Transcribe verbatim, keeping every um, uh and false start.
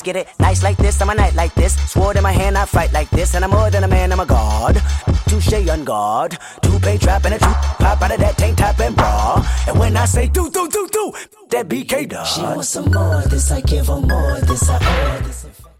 let's get it. Nice like this, I'm a knight like this. Sword in my hand, I fight like this. And I'm more than a man, I'm a god. Touche on guard. Two-pay trap and a two pop out of that tank top and bra. And when I say do, do, do, do, that B K dog. She wants some more, this I give her more, this I owe, this I